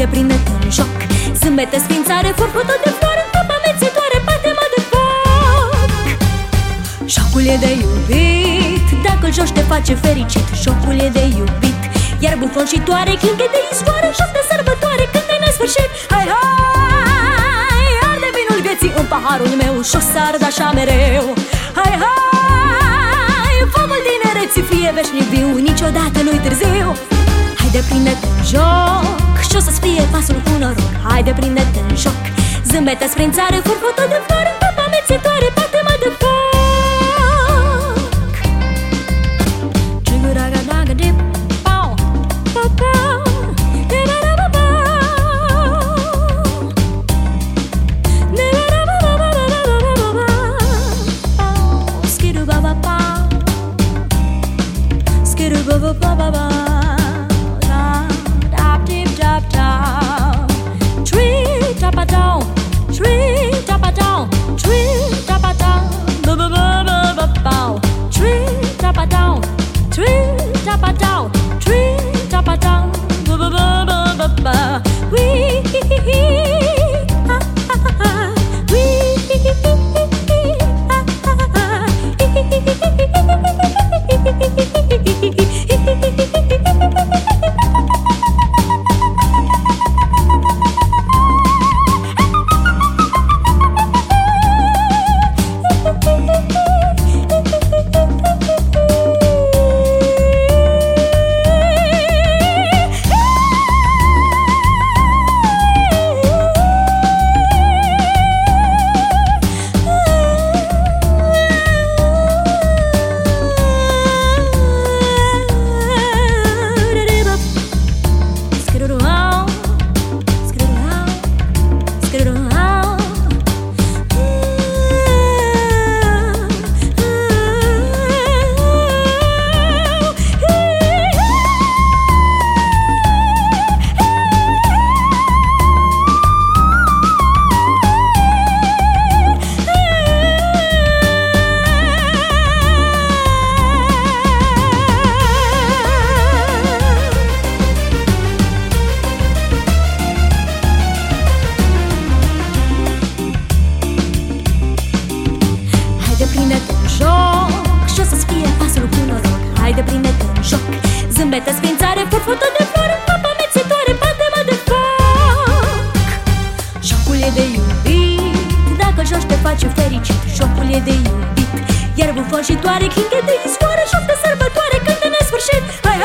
Haide, prinde-te în joc. Zâmbete, sfințare, furfutul de floare, papa mețitoare, patima de foc. Jocul e de iubit, dacă îl joci te face fericit. Jocul e de iubit, iar bufonșitoare, clinche de izvoare, joc de sărbătoare, cântă-i nesfârșit. Hai, hai, arde vinul vieții în paharul meu și-o să ard așa mereu. Hai, hai, focul tinereții fie veșnic viu, niciodată nu-i târziu. Haide, prinde-te în joc și-o să-ți fie pasul cu noroc. Haide, prinde-te în joc. Zâmbete, sfrințare, furfutul de floare, papa mețitoare, patima de foc. Haide, prinde-te în joc. Zâmbete, sfințare, furfutul de floare, papa mețitoare, patima de foc. Jocul e de iubit, dacă joci te face fericit. Jocul e de iubit, iar bufonșitoare, clinche de izvoare, joc de sărbătoare, cântă nesfârșit. Hai,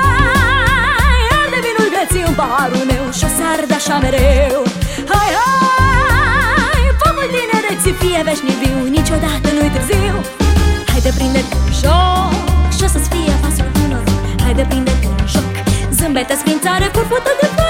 hai, arde vinul vieții în paharul meu și-o să ard așa mereu. Hai, hai, focul tinereții fie veșnic viu, niciodată nu-i târziu. Haide, prinde-te în joc și o să-ți fie pasul cu noroc. Haide, prinde-te în joc. Zâmbete, sfințare, furfutul de floare,